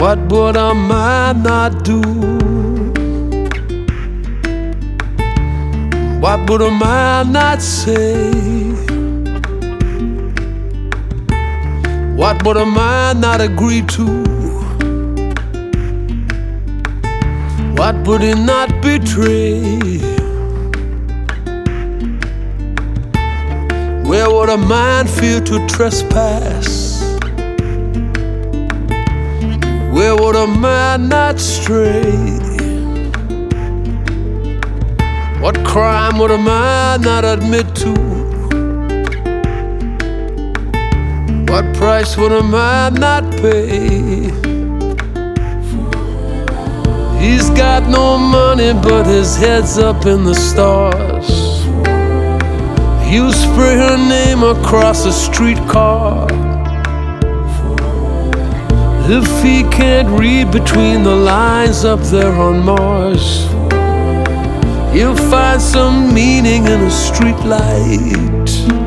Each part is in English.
What would a man not do? What would a man not say? What would a man not agree to? What would he not betray? Where would a man fear to trespass? Where would a man not stray? What crime would a man not admit to? What price would a man not pay? He's got no money, but his head's up in the stars. He'll spray her name across a streetcar. If he can't read between the lines up there on Mars, he'll find some meaning in a street light.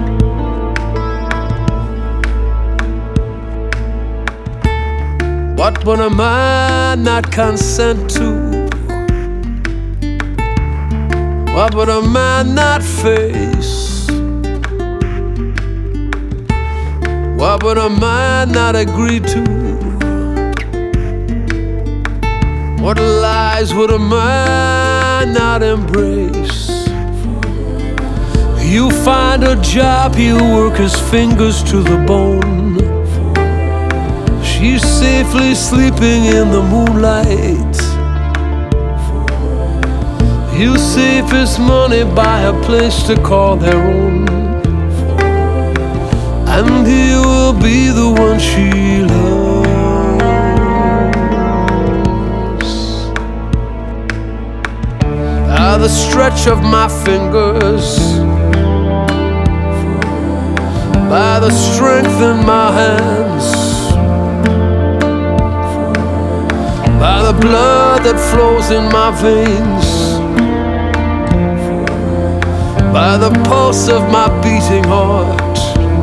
What would a man not consent to? What would a man not face? What would a man not agree to? What lies would a man not embrace? You find a job, he'll work his fingers to the bone. She's safely sleeping in the moonlight. He'll save his money, buy a place to call their own, and he will be the one she loves. By the stretch of my fingers, by the strength in my hands, by the blood that flows in my veins, by the pulse of my beating heart,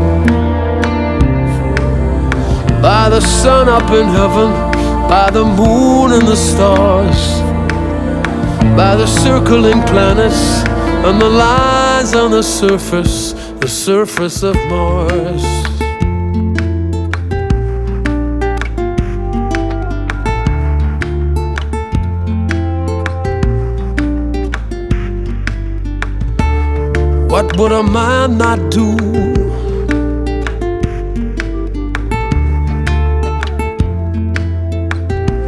by the sun up in heaven, by the moon and the stars, by the circling planets and the lines on the surface of Mars. What would a man not do?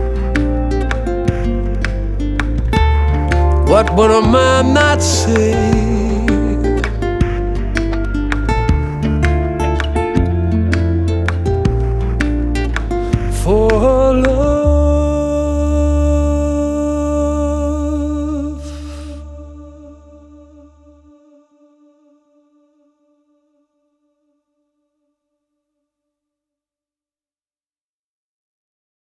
What would a man not say?